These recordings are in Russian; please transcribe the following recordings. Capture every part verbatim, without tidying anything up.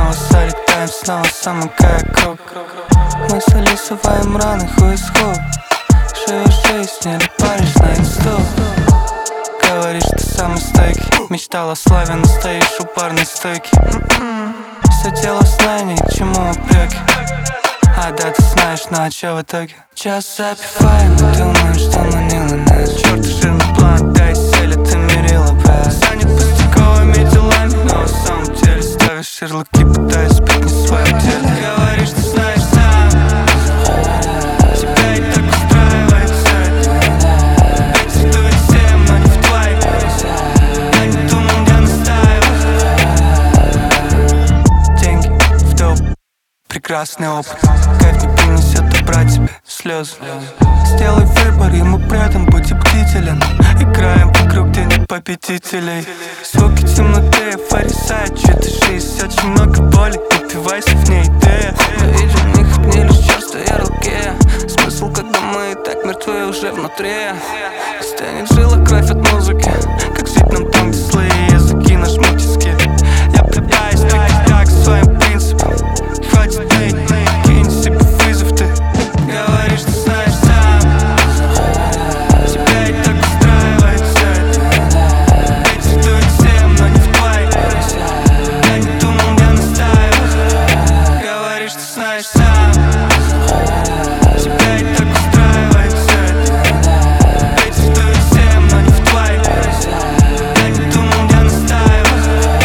Снова залетаем, снова замыкая круг. Мы залисываем раны, хуй исход. Живешь жизнь или паришь на инсту. Говоришь, ты самый стойкий. Мечтал о славе, но стоишь у барной стойки. Все дело в знании, к чему упреки. А да, ты знаешь, но а чё в итоге? Час запиваем, думаем, что манила нас. Чёрт, жирный план, дай сели, ты мерила, брат. Занят пустяковыми делами, но на самом деле ставишь ярлыки, пытаясь быть не в своем деле. Говоришь, ты знаешь сам, тебя и так устраивает всё это. Прецедует всем, но не в твоих. Я не думал, я настаиваю. Деньги в доп, прекрасный опыт. Кайф не принесет убрать тебе слезы. Сделай выбор, ему при этом будь бдителен. Играем в игру, где нет победителей. Звуки темноты, фарисает чью-то жизнь. Очень много боли, упивайся в ней ты. Мы видим в них одни лишь черствые ярлыки. Смысл, когда мы и так мертвы уже внутри. Стянет жила кровь от музыки. Как жить нам там, где злые языки нажмут тиски. Я пытаюсь так, так своим принципам. Хватит ты, кинь себе вызов ты. Говоришь, ты знаешь сам, тебя и так устраивает всё это. Прецедует всем, но не в твоих. Я не думал, я настаиваю. Говоришь, ты знаешь сам, тебя и так устраивает всё это. Прецедует всем, но не в твоих. Я не думал, я настаиваю.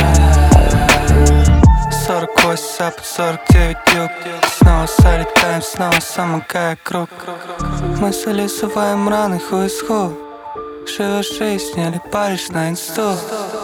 Сорок восемь запад, сорок девять юг. Снова залетаем, снова замыкая круг. Мы залисываем раны, хуй исход. Живешь жизнь или паришь на инсту.